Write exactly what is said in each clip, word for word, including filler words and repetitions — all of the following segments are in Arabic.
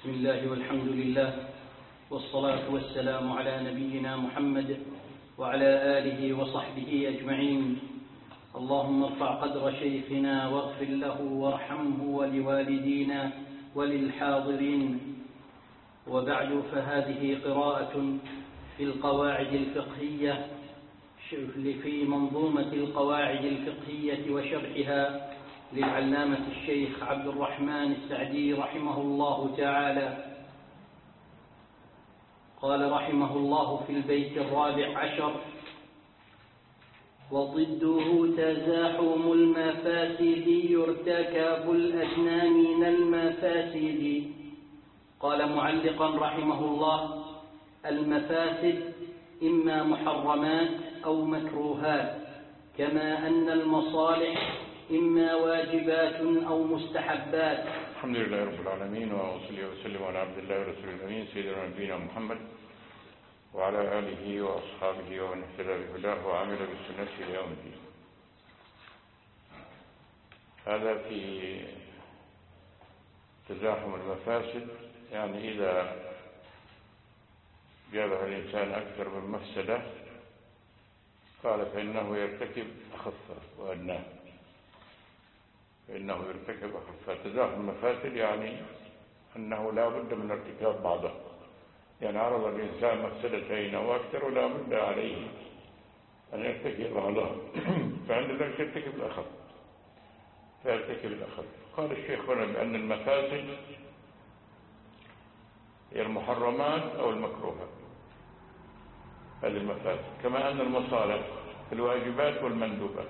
بسم الله والحمد لله والصلاة والسلام على نبينا محمد وعلى آله وصحبه أجمعين. اللهم ارفع قدر شيخنا واغفر له وارحمه ولوالدينا وللحاضرين. وبعد، فهذه قراءة في القواعد الفقهية في منظومة القواعد الفقهية وشرحها للعلامة الشيخ عبد الرحمن السعدي رحمه الله تعالى. قال رحمه الله في البيت الرابع عشر: وضده تزاحم المفاسد يرتكب الأدنى من المفاسد. قال معلقا رحمه الله: المفاسد إما محرمات أو مكروهات، كما أن المصالح إما واجبات أو مستحبات. الحمد لله رب العالمين، وأصلي وسلم على عبد الله ورسول الأمين سيدنا نبينا محمد وعلى آله وأصحابه ومن اهتدى بهداه وعمل بسنته إلى يوم الدين. هذا في تزاحم المفاسد، يعني إذا جابه الإنسان أكثر من مفسدة قال فإنه يرتكب أخف وأدناه، فإنه يرتكب أخف. تزاحم المفاسد يعني أنه لا بد من ارتكاب بعضه، يعني عرض الإنسان مفسدتين أو أكثر ولا بد عليه أن يرتكب بعضها فعند ذلك يرتكب الأخف فيرتكب الأخف. قال الشيخ هنا بأن المفاسد هي المحرمات أو المكروهات، هذه المفاسد، كما أن المصالح الواجبات والمندوبات،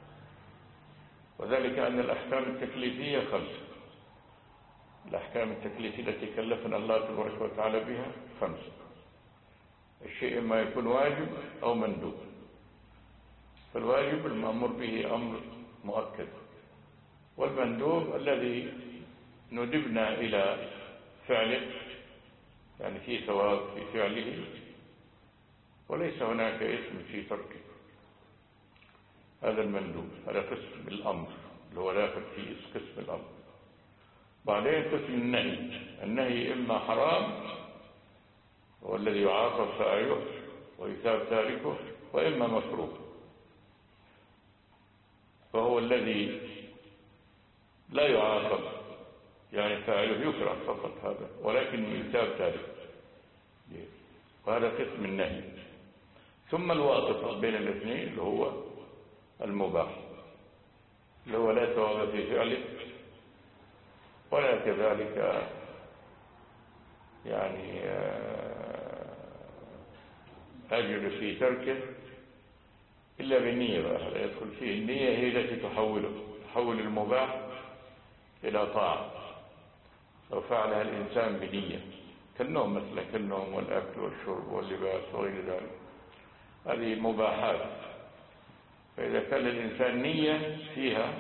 وذلك أن الأحكام التكليفية خمسة. الأحكام التكليفية التي كلفنا الله تبارك وتعالى بها خمسة. الشيء إما يكون واجب أو مندوب. فالواجب المأمور به أمر مؤكد، والمندوب الذي ندبنا إلى فعله، يعني فيه ثواب في فعله وليس هناك اسم في تركه، هذا المندوب، هذا قسم الأمر اللي هو داخل فيه قسم الأمر. بعدين قسم النهي، النهي إما حرام هو الذي يعاقب فاعله ويثاب تاركه، وإما مكروه فهو الذي لا يعاقب، يعني فاعله يكره فقط هذا، ولكن يثاب تاركه، وهذا قسم النهي. ثم الواسط بين الاثنين اللي هو المباح، اللي هو لا ثواب في فعله ولا كذلك يعني أجر في تركه إلا بالنية. بقى يدخل فيه النية، هي التي تحوله تحول المباح إلى طاعة، لو فعلها الإنسان بنية، كالنوم مثلا، كالنوم والأكل والشرب واللباس وغير ذلك، هذه مباحات. فإذا كان الإنسان نية فيها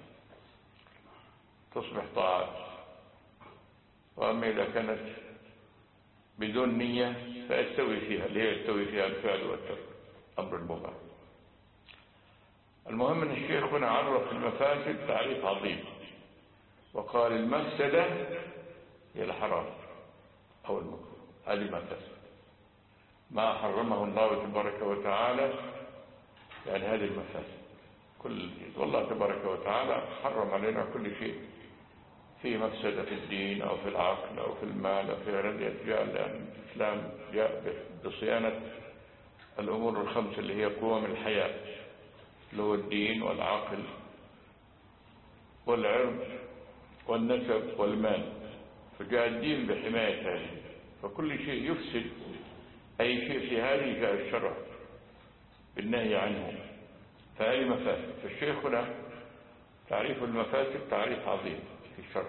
تصبح طاعات، وأما إذا كانت بدون نية فيستوي فيها، اللي هي يستوي فيها الفعل والترك، أمر المباح. المهم أن الشيخ هنا عرف المفاسد تعريف عظيم، وقال المفسدة هي الحرام أو المكروه، هذه المفاسد ما حرمه الله تبارك وتعالى، يعني هذه المفاسد كل. والله تبارك وتعالى حرم علينا كل شيء فيه مفسدة في الدين أو في العقل أو في المال أو في غير. جاء الإسلام جاء بصيانة الأمور الخمسة اللي هي قوام الحياة، اللي هو الدين والعقل والعرض والنسب والمال. فجاء الدين بحماية هذه، فكل شيء يفسد أي شيء في هذه جاء الشرع بالنهي عنه، فهذه مفاسد. فالشيخ هنا تعريف المفاسد تعريف عظيم في الشرع،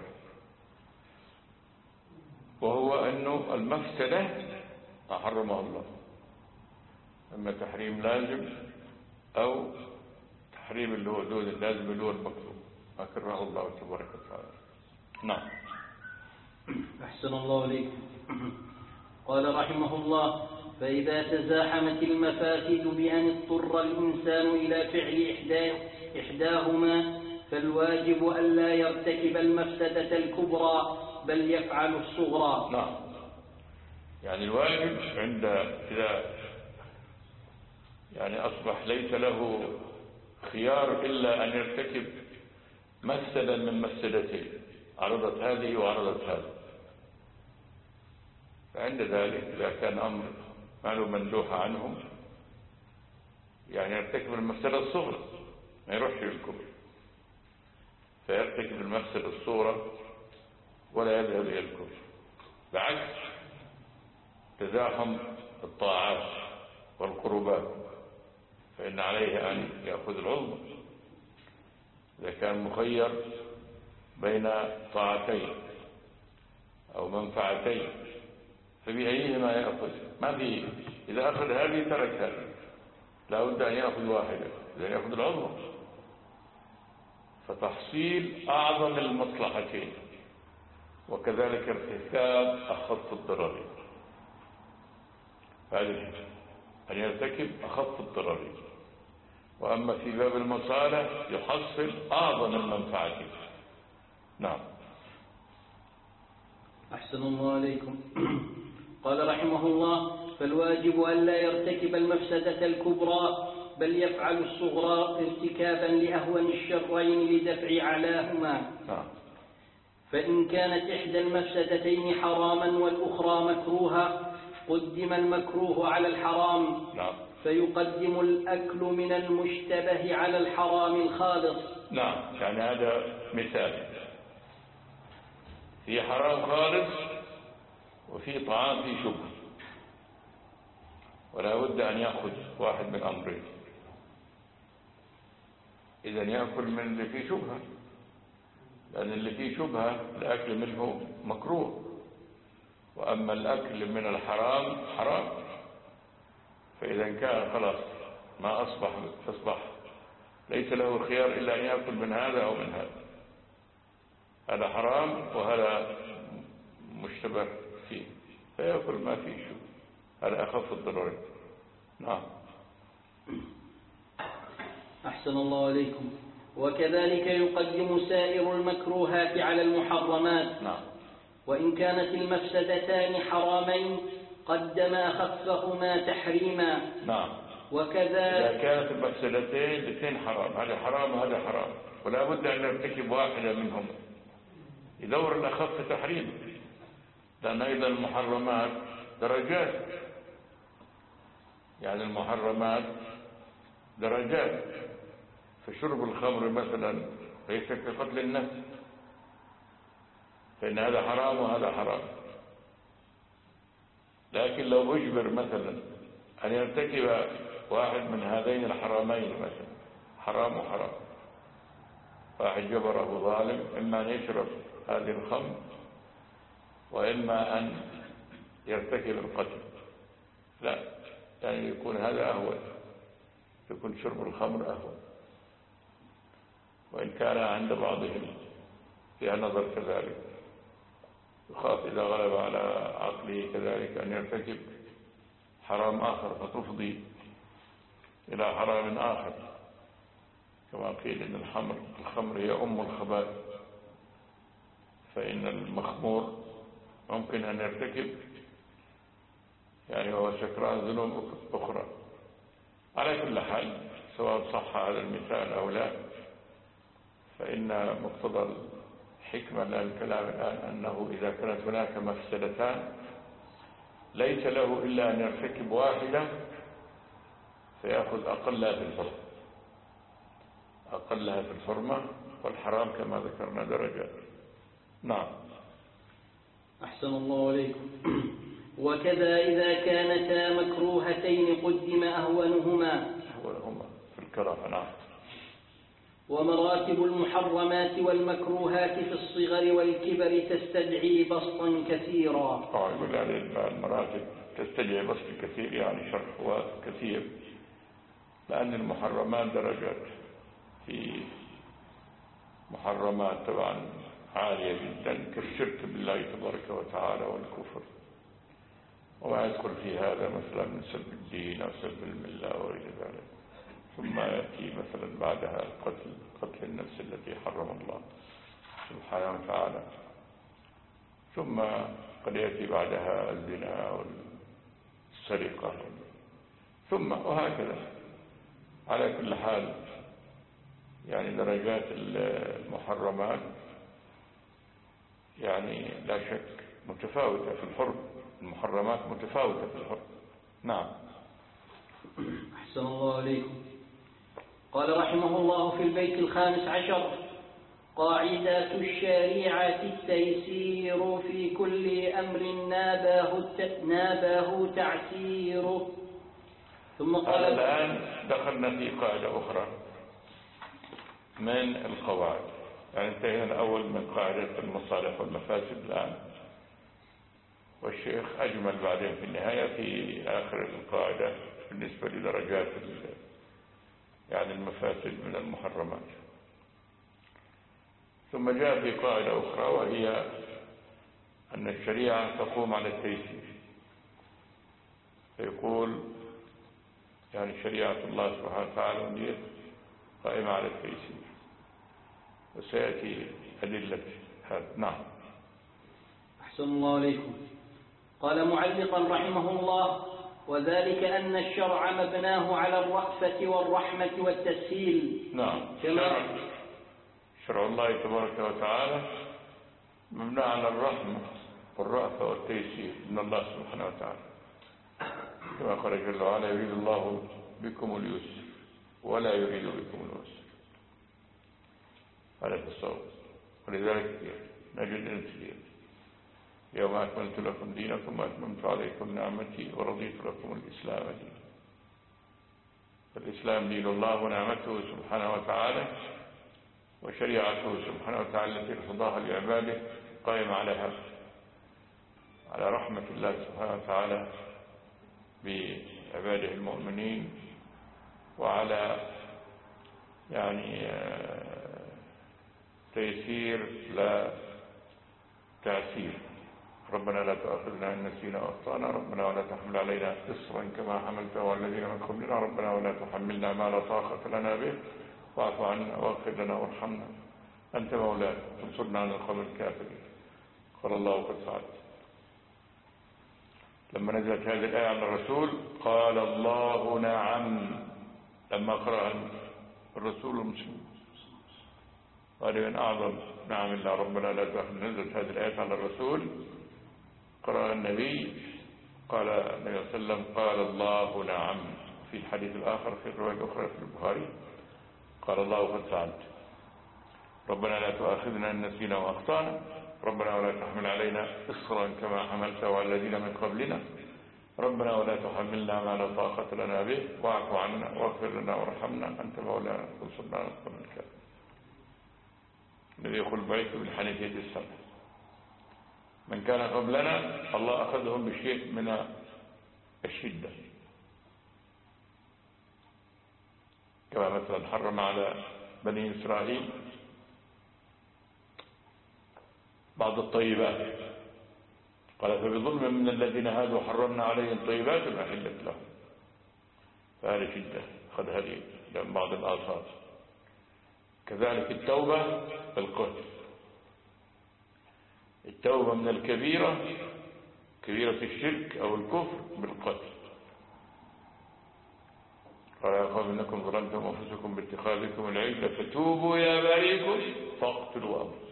وهو أنه المفسدة ما حرمه الله، أما تحريم لازم أو تحريم اللي هو دون اللازم اللي هو المكروه ما كرهه الله تبارك وتعالى. نعم. أحسن الله إليك. قال رحمه الله: فإذا تزاحمت المفاسد بأن اضطر الإنسان إلى فعل إحداهما فالواجب ألا يرتكب المفسدة الكبرى بل يفعل الصغرى. نعم، يعني الواجب عند إذا يعني أصبح ليس له خيار إلا أن يرتكب مفسدا من مفسدتين، عرضت هذه وعرضت هذه، فعند ذلك إذا كان أمر ما له مندوح عنه يعني يرتكب المفسدة الصغرى، ما يروحش للكبر، فيرتكب المفسدة الصغرى ولا يذهب إلى الكفر. بعكس تزاحم الطاعات والقربات فإن عليه أن يأخذ العظمى إذا كان مخير بين طاعتين أو منفعتين، فبأيهما يأخذ؟ ما فيه، إذا أخذ هذه ترك هذه، لا بد أن يأخذ واحدة، إذا يأخذ العظمى، فتحصيل أعظم المصلحتين، وكذلك ارتكاب أخف الضررين. هذه الحكمة أن يرتكب أخف الضررين، وأما في باب المصالح يحصل أعظم المنفعتين. نعم. أحسن الله عليكم. قال رحمه الله: فالواجب ألا يرتكب المفسدة الكبرى بل يفعل الصغرى ارتكابا لأهون الشرين لدفع علاهما. نعم. فإن كانت إحدى المفسدتين حراما والأخرى مكروها قدم المكروه على الحرام. نعم. فيقدم الأكل من المشتبه على الحرام الخالص. نعم، يعني هذا مثال في حرام خالص وفي طعام في شبهة، ولا بد أن يأخذ واحد من أمرين. إذن يأكل من اللي فيه شبهة، لأن اللي فيه شبهة الأكل منه مكروه، وأما الأكل من الحرام حرام. فإذا كان خلاص ما أصبح أصبح ليس له خيار إلا أن يأكل من هذا أو من هذا، هذا حرام وهذا مشتبه فيه، فيأكل ما فيه شبهة، هذا أخف الضررين. نعم. أحسن الله عليكم. وكذلك يقدم سائر المكروهات على المحرمات. نعم. وإن كانت المفسدتان حرامين قدم أخفهما تحريما. نعم. وكذا إذا كانت المفسدتين الاثنين حرام، هذا حرام وهذا حرام، ولا بد أن نرتكب واحدة منهم، يدور الأخف تحريما، لأن أيضا المحرمات درجات، يعني المحرمات درجات، فشرب الخمر مثلا ليس كقتل النفس، فإن هذا حرام وهذا حرام. لكن لو أجبر مثلا أن يرتكب واحد من هذين الحرامين، مثلا حرام وحرام، واحد جبره ظالم إما أن يشرب هذه الخمر وإما أن يرتكب القتل، لا، يعني يكون هذا أهون، يكون شرب الخمر أهون، وإن كان عند بعضهم فيها نظر كذلك، يخاف إذا غلب على عقله كذلك أن يرتكب حرام آخر فتفضي إلى حرام آخر، كما قيل إن الخمر الخمر هي أم الخبائث، فإن المخمور ممكن أن يرتكب يعني هو سكران ذنوب أخرى. على كل حال سواء صح هذا المثال أو لا، فإن مقتضى الحكمة من الكلام الآن أنه إذا كانت هناك مفسدتان ليس له إلا أن يرتكب واحدة فيأخذ أقلها في الحرمة، أقلها في الحرمة، والحرام كما ذكرنا درجات. نعم. أحسن الله عليكم. وكذا إذا كانتا مكروهتين قدم أهونهما أهونهما في الكراهة. نعم. ومراتب المحرمات والمكروهات في الصغر والكبر تستدعي بسطا كثيرا. آه يقول هذه المراتب تستدعي بسط كثير، يعني شرح كثير، لأن المحرمات درجات، في محرمات طبعا عالية جدا كالشرك بالله تبارك وتعالى والكفر، وما يدخل في هذا مثلا من سب الدين أو سب الملة وغير ذلك. ثم يأتي مثلا بعدها قتل قتل النفس التي حرم الله سبحانه وتعالى. ثم قد يأتي بعدها الزنا والسرقة ثم وهكذا. على كل حال يعني درجات المحرمات يعني لا شك متفاوتة في الحرم، المحرمات متفاوتة في الحرم. نعم. أحسن الله عليكم. قال رحمه الله في البيت الخامس عشر: قاعدة الشريعة التيسير في كل أمر نابه نابه تعسيره. ثم قال الآن دخلنا في قاعدة أخرى من القواعد، يعني انتهينا الأول من قاعدة المصالح والمفاسد الآن، والشيخ أجمل بعدين في النهاية في آخر القاعدة بالنسبة لدرجات يعني المفاسد من المحرمات. ثم جاء في قاعدة أخرى وهي أن الشريعة تقوم على التيسير، فيقول يعني شريعة الله سبحانه وتعالى قائمة على التيسير، وسيأتي أدلة هذا. نعم. أحسن الله عليكم. قال معلقا رحمه الله: وذلك أن الشرع مبناه على الرأفة والرحمة والتسهيل. نعم. شرع, شرع الله تبارك وتعالى مبنى على الرحمة والرأفة والتيسير من الله سبحانه وتعالى، كما قال جل وعلا: يريد الله بكم اليسر ولا يريد بكم العسر. هذا التصور. ولذلك نجد نتليه: يوم أكملت لكم دينكم وأتممت عليكم نعمتي ورضيت لكم الإسلام دينا. فالإسلام دين الله ونعمته سبحانه وتعالى، وشريعته سبحانه وتعالى التي ارتضاها لعباده قائمة على هذا، على رحمة الله سبحانه وتعالى بعباده المؤمنين، وعلى يعني تيسير لا تعسير. ربنا لا تؤاخذنا إن نسينا وأخطأنا، ربنا ولا تحمل علينا إصرا كما حملته على الذين من قبلنا، ربنا ولا تحملنا ما لا طاقة لنا به، واعف عنا واغفر لنا وارحمنا أنت مولانا وانصرنا على القوم الكافرين. قال الله: قد فعلت. لما نزلت هذه الآية على الرسول قال الله: نعم. لما قرأ الرسول المسلم قال: من أعظم نعم الله ربنا لا تؤاخذنا. نزلت هذه الآية على الرسول، قرأ النبي، قال النبي صلى الله عليه وسلم: قال الله نعم. في الحديث الآخر في الرواية الأخرى في البخاري قال الله: قد فعلت. ربنا لا تؤاخذنا إن نسينا وأخطأنا، ربنا ولا تحمل علينا إصرا كما حملته على الذين من قبلنا، ربنا ولا تحملنا ما لا طاقة لنا به، واعف عنا واغفر لنا وارحمنا أنت مولانا وانصرنا على القوم الكافرين. الذي يقول: بعثت بالحنيفية السمحة. من كان قبلنا الله أخذهم بشيء من الشدة، كما مثلا حرم على بني إسرائيل بعض الطيبات، قال: فبظلم من الذين هادوا حرمنا عليهم طيبات أحلت لهم. فهذه شدة أخذ هذه من بعض الآثار. كذلك التوبة بالقتل، التوبة من الكبيرة كبيرة الشرك أو الكفر بالقتل. قال: يا قوم إنكم ظلمتم أنفسكم باتخاذكم العجل فتوبوا إلى بارئكم فاقتلوا أنفسكم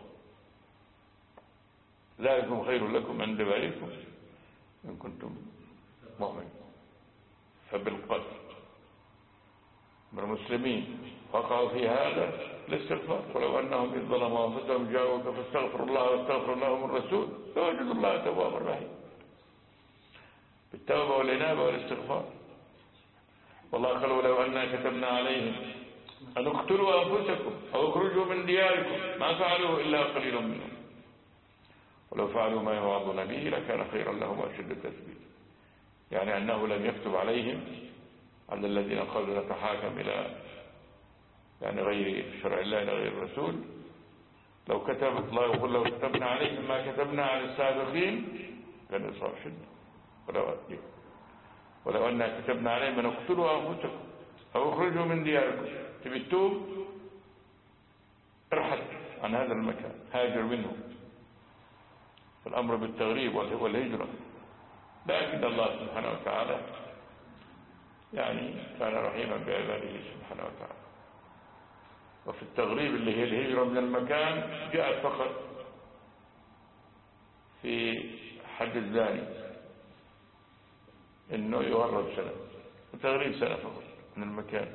ذلكم خير لكم عند بارئكم إن كنتم مؤمنين. فبالقتل من المسلمين وقعوا في هذا الاستغفار، ولو أنهم إذ ظلموا أنفسهم جاءوك فاستغفروا الله واستغفر لهم الرسول لوجدوا الله توابا رحيما. بالتوبة والإنابة والاستغفار. والله قال: ولو أننا كتبنا عليهم أن اقتلوا أنفسكم أو اخرجوا من دياركم ما فعلوه إلا قليل منهم ولو فعلوا ما يوعظون به لكان خيرا لهم وأشد تثبيتا. يعني أنه لم يكتب عليهم على الذين قالوا نتحاكم إلى يعني غير شرع الله إلى غير الرسول. لو كتب الله يقول: لو كتبنا عليهم ما كتبنا على السابقين كان إصرار شدة. ولو أدرك ولو أننا كتبنا عليهم أن اقتلوا أنفسكم أو اخرجوا من دياركم، تبي تتوب ارحل عن هذا المكان، هاجر منه. فالأمر بالتغريب والهجرة، لكن الله سبحانه وتعالى يعني كان رحيما بعباده سبحانه وتعالى. وفي التغريب اللي هي الهجرة من المكان جاءت فقط في حد الزاني انه يغرب سنة، وتغريب سنة فقط من المكان،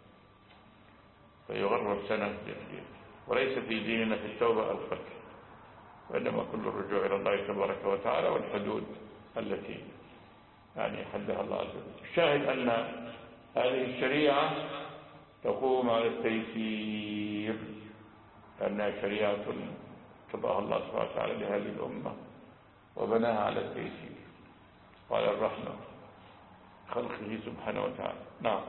فيغرب سنة وليس في ديننا في التوبة القتل، وإنما كل الرجوع إلى الله تبارك وتعالى والحدود التي يعني حدها الله عز وجل. الشاهد أن هذه الشريعة تقوم على التيسير، لأنها شريعة قضاها الله سبحانه وتعالى لهذه الأمة وبناها على التيسير وعلى الرحمة خلقه سبحانه وتعالى. نعم.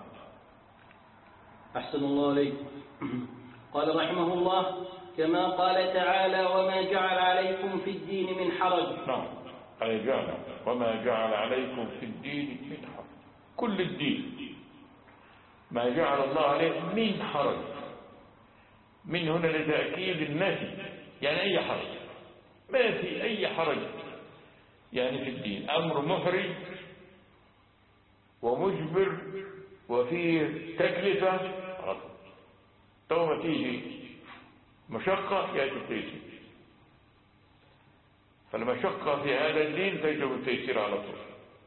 أحسن الله عليك. قال رحمه الله: كما قال تعالى: وما جعل عليكم في الدين من حرج. نعم، أي جعل وما جعل عليكم في الدين من حرج، كل الدين ما جعل الله عليه من حرج، من هنا لتأكيد النفي، يعني أي حرج، ما في أي حرج يعني في الدين، أمر محرج ومجبر وفيه تكلفة. تو تيجي مشقة يأتي التيسير، فالمشقة في هذا الدين تجب التيسير على طول.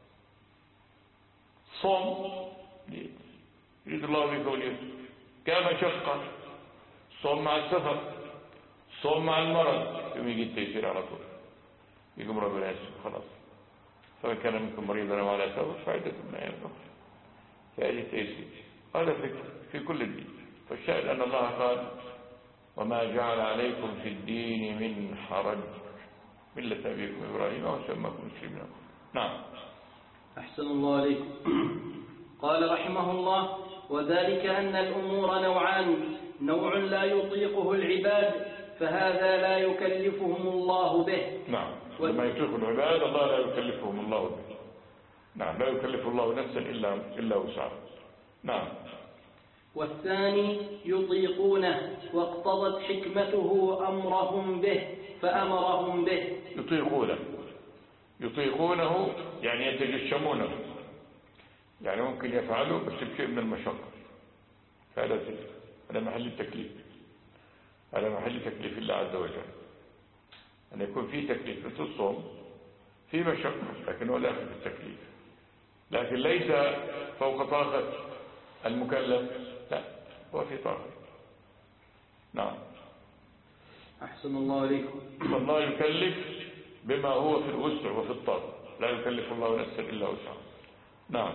صوم يريد الله بكم اليسر، كمشقة، صوم مع السفر، صوم مع المرض، يوم يجي التيسير على طول، يقوم ربنا يسر خلاص، فمن كان منكم مريضا أو على سفر فعدة من أيام أخرى، فهذه التيسير هذا في, في كل الدين. فالشاهد أن الله قال: وما جعل عليكم في الدين من حرج ملة أبيكم إبراهيم وسماكم مسلمين. نعم. أحسن الله عليكم. قال رحمه الله: وذلك أن الأمور نوعان، نوع لا يطيقه العباد فهذا لا يكلفهم الله به. نعم، لما يطيق العباد الله لا يكلفهم الله به. نعم، لا يكلف الله نفسا إلا إلا وسعها. نعم. والثاني يطيقونه واقتضت حكمته أمرهم به فأمرهم به. يطيقونه يطيقونه يعني يتجشمونه، يعني ممكن يفعلوا بس بشيء من المشقة، هذا هذا محل التكليف، هذا محل تكليف الله عز وجل، أن يكون في تكليف مثل الصوم في مشقة لكن هو لا في التكليف، لكن ليس فوق طاقة المكلف، لا هو في طاقة. نعم. أحسن الله عليكم. الله يكلف بما هو في الوسع وفي الطاقة، لا يكلف الله نفسا إلا وسعها. نعم.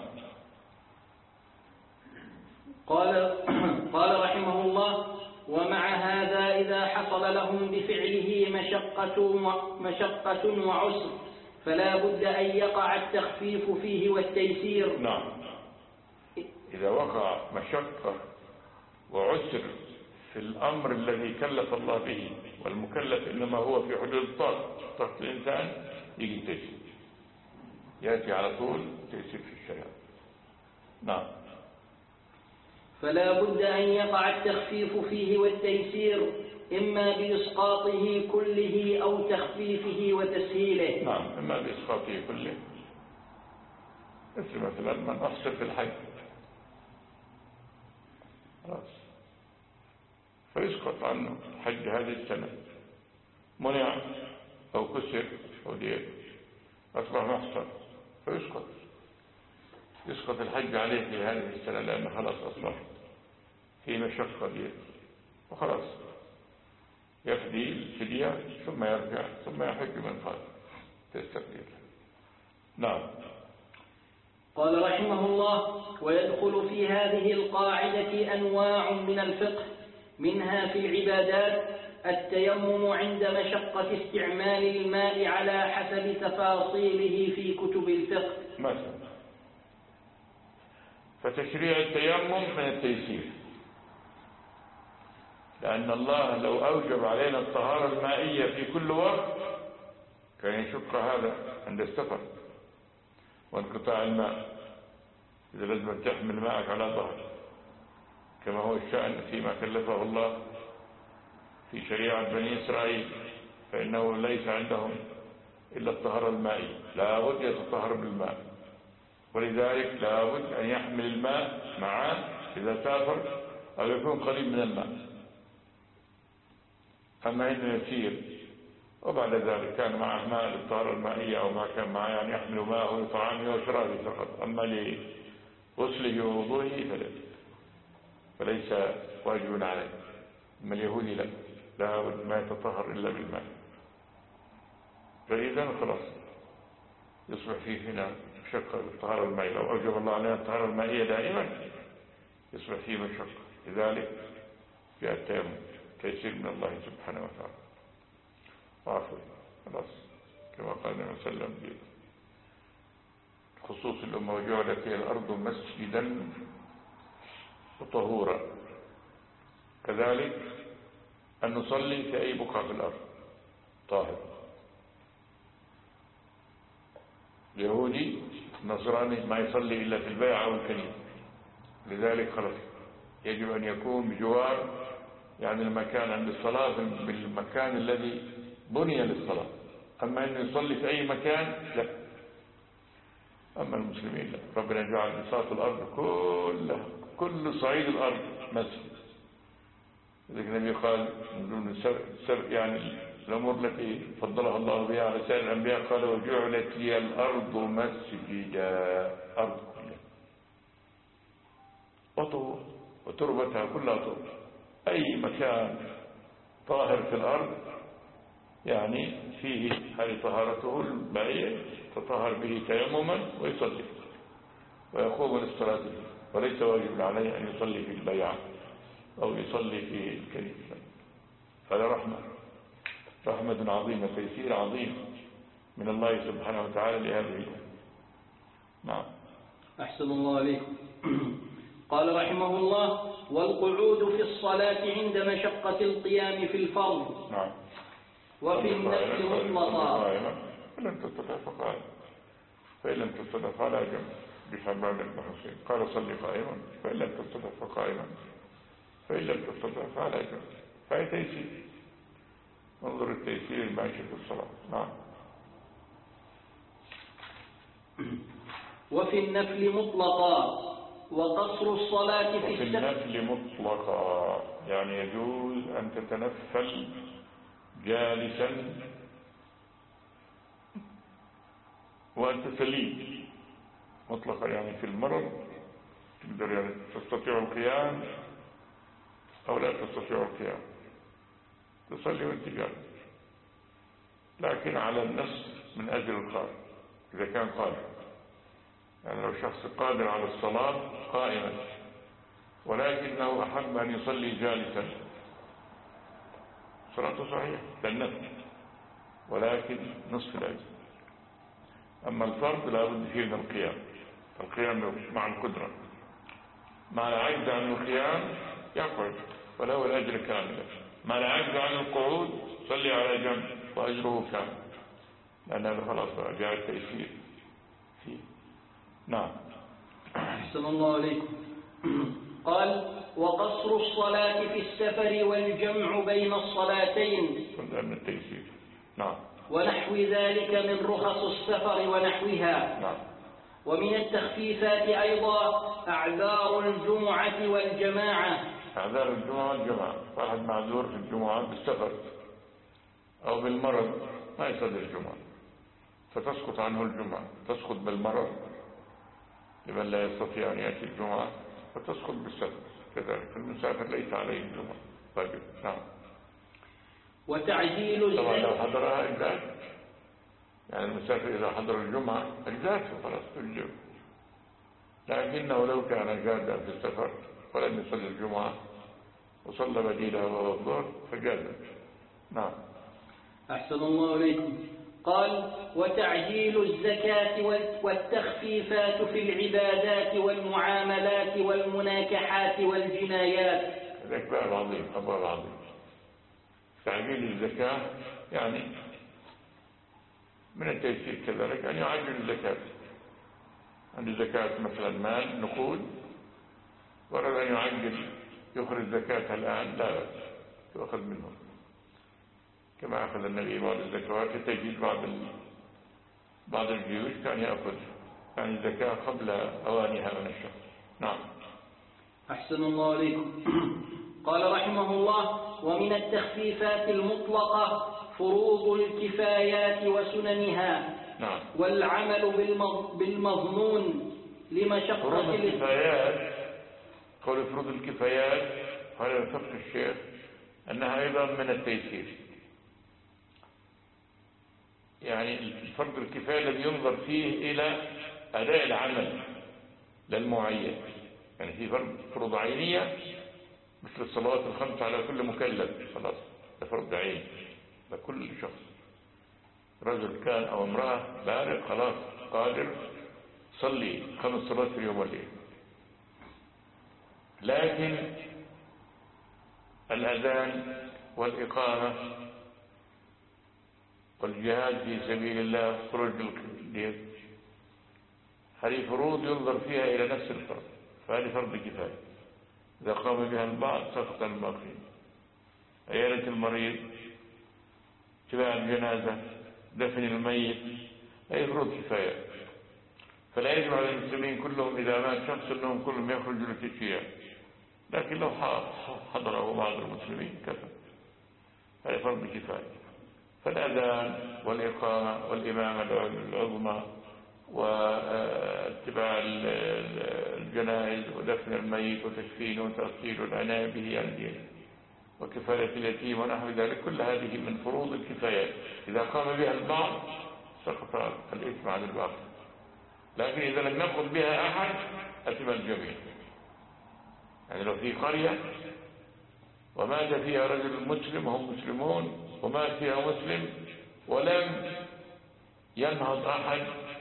قال قال رحمه الله: ومع هذا إذا حصل لهم بفعله مشقة مشقة وعسر فلا بد أن يقع التخفيف فيه والتيسير. نعم، إذا وقع مشقة وعسر في الأمر الذي كلف الله به، والمكلف إنما هو في حدود الطاقة، طاقة الإنسان، يجي التيسير، يأتي على طول تيسير في الشريعة. نعم. فلا بد أن يقع التخفيف فيه والتيسير، إما بإسقاطه كله أو تخفيفه وتسهيله. نعم، إما بإسقاطه كله، مثل مثلا من أحصر في الحج خلاص فيسقط عنه حج هذه السنة، منع أو كسر أو دير أصبح محصر فيسقط يسقط الحج عليه في هذه السنة، لأنه خلاص أصبح في مشقة دير، وخلاص يفدي الفدية ثم يرجع ثم يحج من قال تستقبل. نعم. قال رحمه الله: ويدخل في هذه القاعدة أنواع من الفقه، منها في العبادات التيمم عند مشقة استعمال الماء على حسب تفاصيله في كتب الفقه مثلا. فتشريع التيمم من التيسير، لأن الله لو أوجب علينا الطهارة المائية في كل وقت كان يشق هذا عند السفر وانقطاع الماء، إذا لازم تحمل ماءك على ظهر، كما هو الشأن فيما كلفه الله في شريعة بني إسرائيل، فإنه ليس عندهم إلا الطهارة المائية، لا بد يتطهر بالماء، ولذلك لا بد أن يحمل الماء معه إذا سافر أو يكون قريب من الماء. أما إنه يسير وبعد ذلك كان معه ماء للطهارة المائية أو ما كان معه، يعني يحمل ماءه لطعامه وشرابه فقط، أما لغسله ووضوئه فليس واجب عليه. أما اليهودي لا، لا بد ما يتطهر إلا بالماء، فإذا خلاص يصبح فيه هنا مشقة بالطهارة المائية. لو أوجب الله علينا الطهارة المائية دائما يصبح فيه مشقة، لذلك جاء التيمم تيسير من الله سبحانه وتعالى وعفو. خلاص كما قال النبي صلى الله عليه وسلم بخصوص الأمة: وجعلت هي الأرض مسجدا وطهورا. كذلك أن نصلي في أي بقعة في الأرض طاهر. اليهودي النصراني ما يصلي إلا في البيع أو الكنيسة، لذلك خلاص يجب أن يكون بجوار يعني المكان عند الصلاة بالمكان الذي بني للصلاة. أما أنه يصلي في أي مكان لا. أما المسلمين لا، ربنا جعل بساط الأرض كلها، كل صعيد الأرض مسجد. لذلك النبي قال من سر يعني الأمور التي فضلها الله بها على سائر الأنبياء، قال: وجعلت لي الأرض مسجدا، أرض كلها وطهور، وتربتها كلها طهور. أي مكان طاهر في الأرض يعني فيه هذه طهارته المائية تطهر به تيمما ويصلي ويقوم للصلاة به، وليس واجب عليه أن يصلي في البيعة أو يصلي في الكنيسة. هذا رحمة، رحمة عظيمة، تيسير عظيم من الله سبحانه وتعالى لهذه الأمة. نعم. أحسن الله عليكم. قال رحمه الله: والقعود في الصلاة عند مشقة القيام في الفرض. نعم. وفي النفل مطلقا. فلن تستطع فقائما، فإن لم تستطع فعلى جنب بحمام بن حسين قال: صلي قائما، فإن لم تستطع فقائما، فإن لم تستطع فعلى جنب. فهي تيسير، انظر التيسير الماشي في الصلاة. نعم. وفي النفل مطلقا، وقصر الصلاة في النفل مطلقا يعني يجوز أن تتنفل جالسا وأنت سليم مطلقا، يعني في المرض تقدر يعني تستطيع القيام أو لا تستطيع القيام، تصلي وانت جالس، لكن على النص من أجل القادر إذا كان قادر. يعني لو شخص قادر على الصلاة قائما ولكنه أحب أن يصلي جالسا، صلاته صحيحة للنفل ولكن نصف الأجر. أما الفرض لا بد فيه من القيام، القيام مع القدرة، مع العجز عن القيام يقعد وله الأجر كاملا، مع العجز عن القعود صلي على جنب وأجره كامل، لأن هذا خلاص جاء التيسير فيه. نعم. أحسن الله عليكم. قال: وقصر الصلاة في السفر والجمع بين الصلاتين كلها من التيسير. نعم. ونحو ذلك من رخص السفر ونحوها. نعم. ومن التخفيفات أيضا أعذار الجمعة والجماعة. أعذار الجمعة والجماعة، واحد معذور في الجمعة بالسفر أو بالمرض ما يصلي الجمعة فتسقط عنه الجمعة، تسقط بالمرض لمن لا يستطيع أن يأتي الجمعة، فتسقط بالسفر كذلك. المسافر ليس عليه الجمعة واجب. نعم. وتعجيل الزكاة طبعا لو حضرها أجزاء، يعني المسافر إذا حضر الجمعة أجزاء خلاص تجزئ، لكنه لو كان جادا في السفر ولم يصلي الجمعة وصلى بديلها وهو الظهر فجاز. نعم. أحسن الله عليكم. قال: وتعجيل الزكاة والتخفيفات في العبادات والمعاملات والمناكحات والجنايات. هذاك باب عظيم، أبواب عظيم. تعجيل الزكاة يعني من التيسير كذلك أن يعجل الزكاة. عند زكاة مثلا مال نقود ورد أن يعجل يخرج زكاتها الآن لا بأس يأخذ منه، كما أخذ النبي بعض الزكوات لتجيل بعض بعض الجيوش كان يأخذ يعني زكاة قبل أوانها من الشهر. نعم. أحسن الله عليكم. قال رحمه الله: ومن التخفيفات المطلقة فروض الكفايات وسننها. نعم. والعمل بالمضمون لمشقة فروض الكفايات. قول فروض الكفايات هذا فقه الشيخ أنها أيضا من التيسير، يعني الفرض الكفاية الذي ينظر فيه إلى أداء العمل للمعين. يعني في فرض فروض عينية مثل الصلوات الخمس على كل مكلف، خلاص ده فرض عين لكل شخص، رجل كان أو امرأة بالغ خلاص قادر صلي خمس صلوات في اليوم والليل. لكن الأذان والإقامة والجهاد في سبيل الله خروج الدين هذه فروض ينظر فيها إلى نفس الفرض، فهذه فرض كفاية إذا قام بها البعض سقط الباقين. عيادة المريض، اتباع الجنازة، دفن الميت، هذه فروض كفاية، فلا يجب على المسلمين كلهم إذا مات شخص أنهم كلهم يخرجوا للتشييع، لكن لو حضره بعض المسلمين كفى، هذا فرض كفاية. فالأذان والإقامة والإمامة العظمى واتباع الجنائز ودفن الميت وتشفينه وتأصيله والعناية به عن دينه وكفاية اليتيم ونحو ذلك، كل هذه من فروض الكفايات إذا قام بها البعض سقط الإثم عن الباقي، لكن إذا لم يقم بها أحد أثم الجميع. يعني لو في قرية ومات فيها رجل مسلم وهم مسلمون ومات فيها مسلم ولم ينهض أحد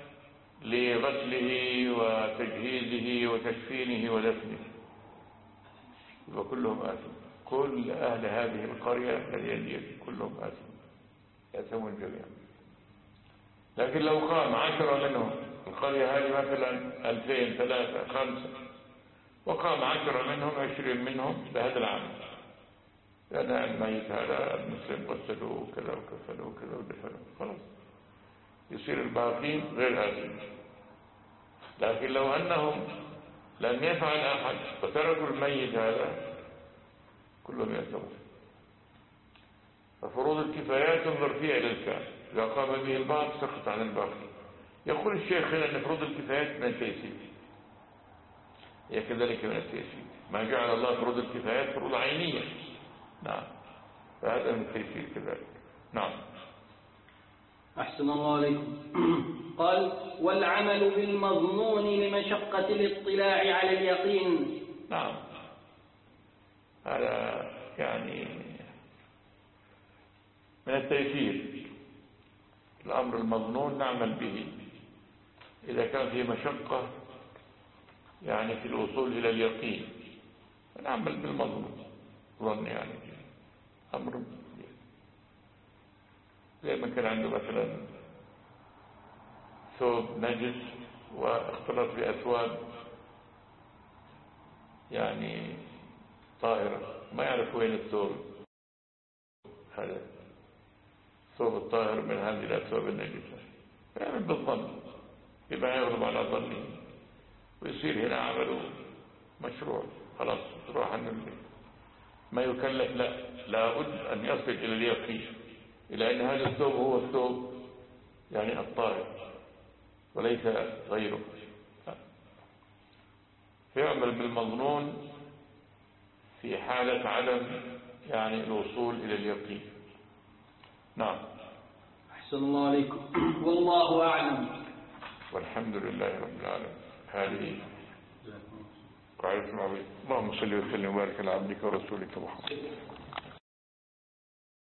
لغسله وتجهيزه وتشفينه ودفنه وكلهم آثم، كل أهل هذه القرية الذين كلهم آثم، يأثمون جميعا. لكن لو قام عشرة منهم، القرية هذه مثلا ألفين ثلاثة خمسة، وقام عشرة منهم عشرين منهم بهذا العمل، لأن الميت هذا المسلم غسلوه كذا وكفلوه كذا ودفنوه، خلاص يصير الباقين غير آثمين. لكن لو أنهم لم يفعل أحد وتركوا الميت هذا كلهم يأثمون. ففروض الكفايات تنظر فيها إلى الكامل، إذا قام به البعض سقط عن الباقي. يقول الشيخ هنا أن فروض الكفايات من التيسير، هي كذلك من التيسير، ما جعل الله فروض الكفايات فروض عينية. نعم، فهذا من التيسير كذلك. نعم. أحسن الله عليكم. قال: والعمل بالمظنون لمشقة الاطلاع على اليقين. نعم، هذا يعني من التيسير، الأمر المظنون نعمل به إذا كان في مشقة يعني في الوصول إلى اليقين، نعمل بالمظنون ظن، يعني أمر زي ما كان عنده مثلا ثوب نجس واختلط بأثواب يعني طاهرة، ما يعرف وين الثوب هذا، الثوب الطاهر من هذه الأثواب النجسة، يعمل بالظن بما يغلب على ظنه، ويصير هنا عمله مشروع، خلاص تروح عن البيت. ما يكلف، لا لابد أن يصل إلى اليقين، إلى أن هذا الثوب هو الثوب يعني الطاهر وليس غيره، فيعمل بالمظنون في حالة عدم يعني الوصول إلى اليقين. نعم. أحسن الله عليكم. والله أعلم. والحمد لله رب العالمين. هذه قاعدة معروفة. اللهم صل وسلم وبارك على عبدك ورسولك محمد.